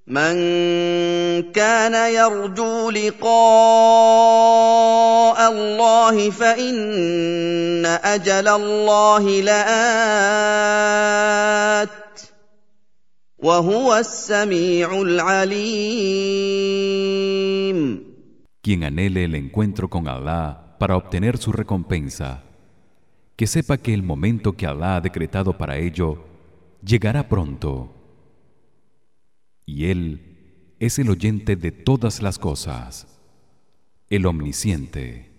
من كان يرجو لقاء الله فإن أجل الله لآت وهو السميع العليم. Quien anhele el encuentro con Allah para obtener su recompensa, que sepa que el momento que Allah ha decretado para ello llegará pronto. Y él es el oyente de todas las cosas, el omnisciente.